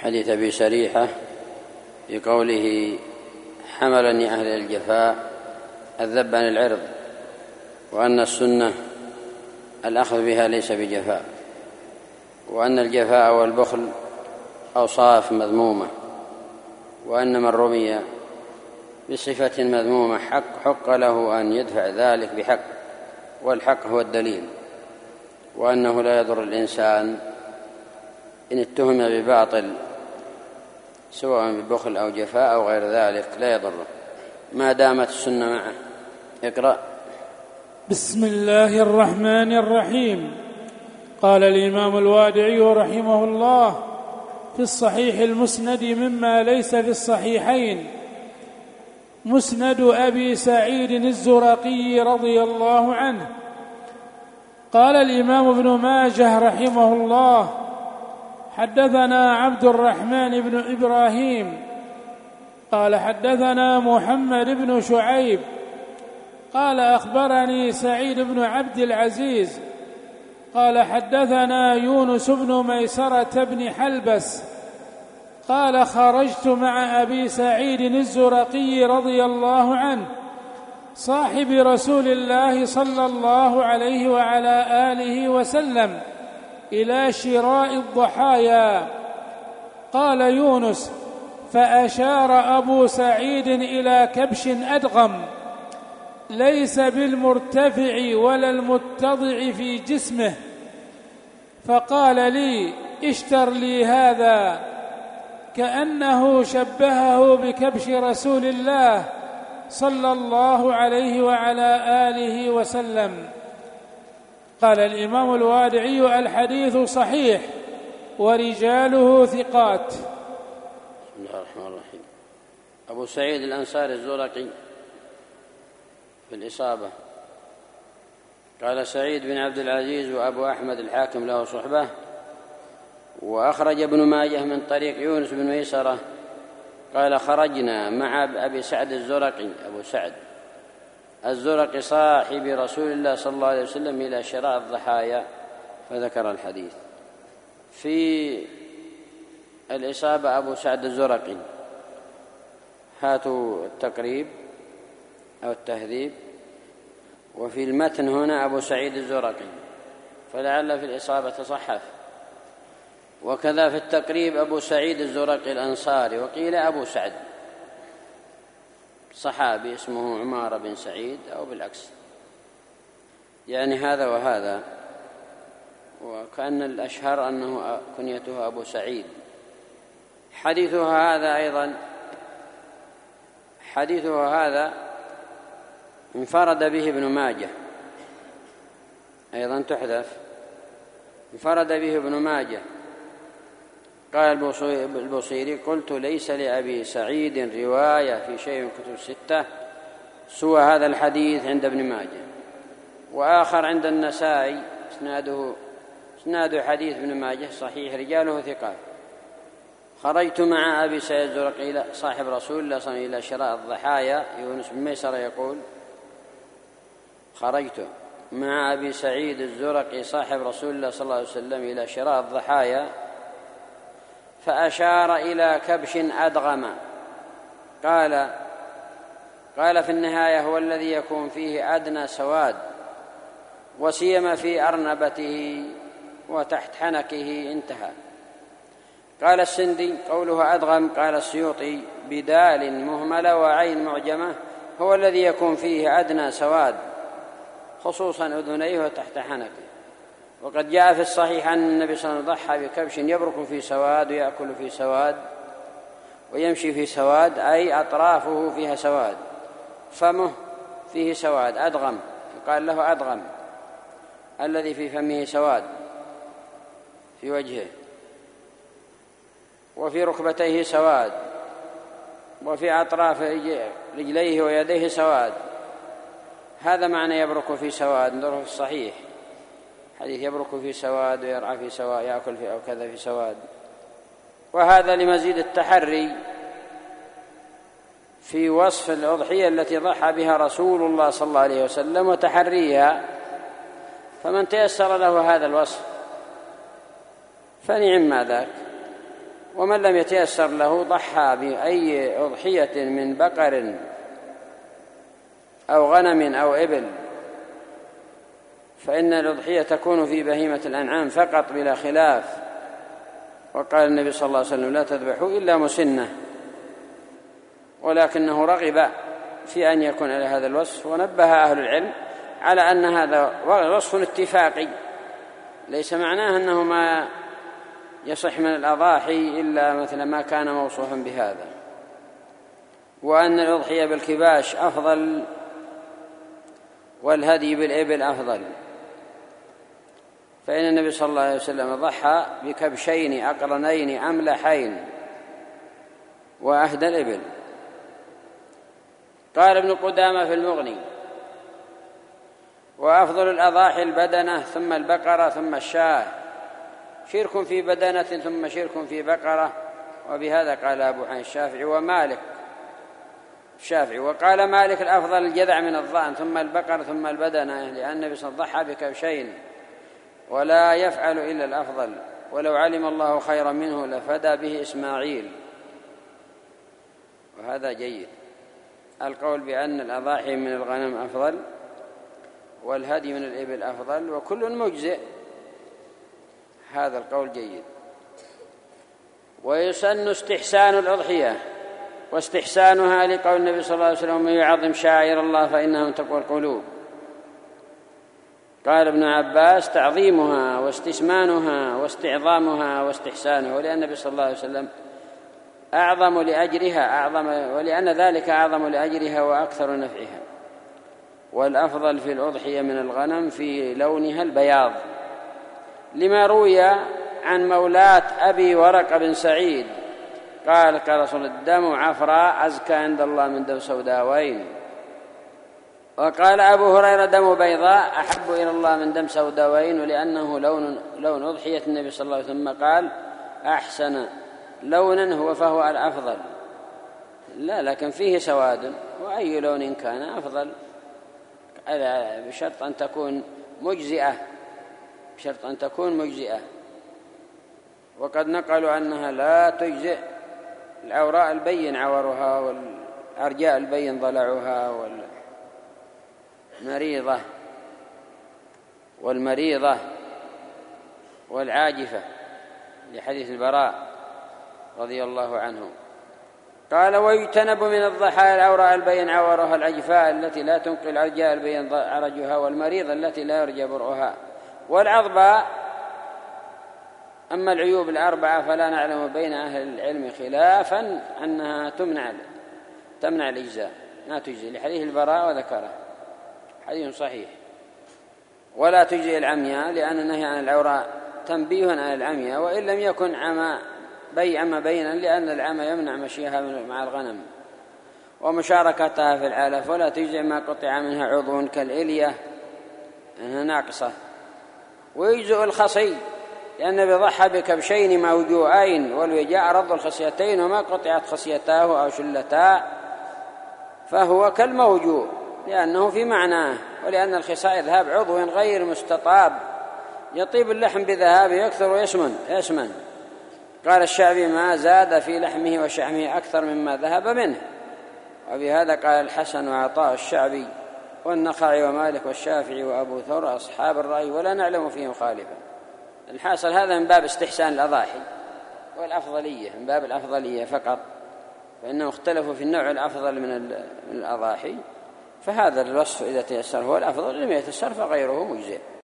حديث أبي سريحة في قوله حملني أهل الجفاء الذب عن العرض، وأن السنة الأخذ بها ليس بجفاء، وأن الجفاء والبخل أوصاف مذمومة، وأن من رمي بصفة مذمومة حق له أن يدفع ذلك بحق، والحق هو الدليل، وأنه لا يضر الإنسان إن اتهم بباطل سواء ببخل أو جفاء أو غير ذلك، لا يضره ما دامت السنة معه. اقرأ. بسم الله الرحمن الرحيم. قال الإمام الوادعي رحمه الله في الصحيح المسند مما ليس في الصحيحين: مسند أبي سعيد الزرقي رضي الله عنه. قال الإمام ابن ماجه رحمه الله: حدثنا عبد الرحمن بن إبراهيم قال حدثنا محمد بن شعيب قال أخبرني سعيد بن عبد العزيز قال حدثنا يونس بن ميسرة بن حلبس قال خرجت مع أبي سعيد الزرقي رضي الله عنه صاحب رسول الله صلى الله عليه وعلى آله وسلم إلى شراء الضحايا. قال يونس: فأشار أبو سعيد إلى كبش أدغم ليس بالمرتفع ولا المتضع في جسمه، فقال لي: اشتر لي هذا، كأنه شبهه بكبش رسول الله صلى الله عليه وعلى آله وسلم. قال الإمام الوادعي: الحديث صحيح ورجاله ثقات. بسم الله الرحمن الرحيم. أبو سعيد الأنصاري الزرقي في الإصابة قال: سعيد بن عبد العزيز وأبو أحمد الحاكم له صحبة، وأخرج ابن ماجه من طريق يونس بن ميسرة قال: خرجنا مع أبي سعد الزرقي، أبو سعد الزرقي صاحب رسول الله صلى الله عليه وسلم، إلى شراء الضحايا، فذكر الحديث. في الإصابة أبو سعد الزرقي، هاتوا التقريب أو التهذيب، وفي المتن هنا أبو سعيد الزرقي، فلعل في الإصابة تصحف. وكذا في التقريب أبو سعيد الزرقي الأنصاري، وقيل أبو سعد، صحابي اسمه عمار بن سعيد أو بالعكس، يعني هذا وهذا، وكأن الأشهر أنه كنيته أبو سعيد. حديثها هذا انفرد به ابن ماجه، أيضا تحذف، انفرد به ابن ماجه. قال البصيري: قلت ليس لأبي سعيد رواية في شيء من كتب الستة سوى هذا الحديث عند ابن ماجه، وآخر عند النسائي اسناد حديث ابن ماجه صحيح رجاله ثقات. خرجت مع أبي سعيد الزرقي صاحب رسول الله صلى الله عليه وسلم إلى شراء الضحايا. يونس بن ميسرة يقول: خرجت مع أبي سعيد الزرقي صاحب رسول الله صلى الله عليه وسلم إلى شراء الضحايا، فأشار إلى كبش أدغم. قال في النهاية: هو الذي يكون فيه أدنى سواد، وسيما في أرنبته وتحت حنكه. انتهى. قال السندي: قوله أدغم. قال السيوطي: بدال مهملة وعين معجمة: هو الذي يكون فيه أدنى سواد، خصوصا أذنيه وتحت حنكه. وقد جاء في الصحيح أن النبي صلى الله عليه وسلم ضحى بكبش يبرك في سواد ويأكل في سواد ويمشي في سواد، أي أطرافه فيها سواد، فمه فيه سواد أدغم، قال له أدغم، الذي في فمه سواد في وجهه، وفي ركبتيه سواد، وفي أطراف رجليه ويديه سواد. هذا معنى يبرك في سواد، نظره في الصحيح، حديث يبرك في سواد ويرعى في سواد، يأكل في أو كذا في سواد. وهذا لمزيد التحري في وصف الأضحية التي ضحى بها رسول الله صلى الله عليه وسلم وتحريها، فمن تيسر له هذا الوصف فنعم ذاك. ومن لم يتيسر له ضحى بأي أضحية من بقر أو غنم أو إبل، فإن الأضحية تكون في بهيمة الأنعام فقط بلا خلاف. وقال النبي صلى الله عليه وسلم: لا تذبحوا إلا مسنة، ولكنه رغب في أن يكون على هذا الوصف، ونبه أهل العلم على أن هذا وصف اتفاقي، ليس معناه أنه ما يصح من الأضاحي إلا مثل ما كان موصوفا بهذا، وأن الأضحية بالكباش أفضل والهدي بالإبل أفضل، فإن النبي صلى الله عليه وسلم ضحى بكبشين أقرنين أملحين وأهدى الإبل. قال ابن قدامة في المغني: وأفضل الأضاحي البدنة ثم البقرة ثم الشاة، شرك في بدنة ثم شرك في بقرة، وبهذا قال أبو حنيفة الشافعي ومالك الشافعي. وقال مالك: الأفضل الجذع من الضأن ثم البقر ثم البدنة، لأن النبي صلى الله عليه وسلم ضحى بكبشين ولا يفعل إلا الأفضل، ولو علم الله خيرا منه لفدى به إسماعيل. وهذا جيد، القول بأن الأضاحي من الغنم أفضل والهدي من الإبل أفضل وكل مجزئ، هذا القول جيد. ويسن استحسان الأضحية، واستحسانها لقول النبي صلى الله عليه وسلم: من يعظم شعائر الله فإنها من تقوى القلوب. قال ابن عباس: تعظيمها واستسمانها واستعظامها واستحسانها، ولأن النبي صلى الله عليه وسلم أعظم لأجرها، ولأن ذلك أعظم لأجرها وأكثر نفعها. والأفضل في الأضحية من الغنم في لونها البياض، لما روي عن مولاة أبي ورقة بن سعيد قال: رسول الدم عفراء أزكى عند الله من دم سوداوين. وقال أبو هريرة: دم بيضاء أحب إلى الله من دم سوداوين، ولأنه لون أضحية النبي صلى الله عليه وسلم قال: أحسن لونا هو فهو الأفضل. لا، لكن فيه سواد، وأي لون كان أفضل، بشرط أن تكون مجزئة، بشرط أن تكون مجزئة. وقد نقلوا أنها لا تجزئ العوراء البين عورها، والأرجاء البين ضلعها، والمريضة والعاجفة، لحديث البراء رضي الله عنه. قال: ويجتنب من الضحايا العوراء البين عورها، العجفاء التي لا تنقي الأرجاء البين عرجها، والمريضة التي لا يرجى برؤها، والعظباء. أما العيوب الأربعة فلا نعلم بين أهل العلم خلافا أنها تمنع الإجزاء، لا تجزي، لحديث البراء وذكره حديث صحيح. ولا تجزي العمياء، لأن النهي عن العوراء تنبيه عن العمياء، وإن لم يكن عمى بينا، لأن العمى يمنع مشيها مع الغنم ومشاركتها في العلف. ولا تجزي ما قطع منها عضو كالإلية أنها ناقصة. ويجزئ الخصي، لأن النبي ضحى بكبشين موجوعين، والوجاء رض الخصيتين، وما قطعت خصيتاه أو شلتا فهو كالموجوع، لأنه في معناه. ولأن الخصاء إذهاب عضو غير مستطاب، يطيب اللحم بذهاب يكثر ويسمن. قال الشعبي: ما زاد في لحمه وشحمه أكثر مما ذهب منه. وبهذا قال الحسن وعطاء الشعبي والنخعي ومالك والشافعي وأبو ثور أصحاب الرأي، ولا نعلم فيه مخالفا. الحاصل هذا من باب استحسان الأضاحي والأفضلية، من باب الأفضلية فقط، فإنهم اختلفوا في النوع الأفضل من الأضاحي، فهذا الوصف إذا تيسر هو الأفضل، لم يتيسر فغيره مجزئ.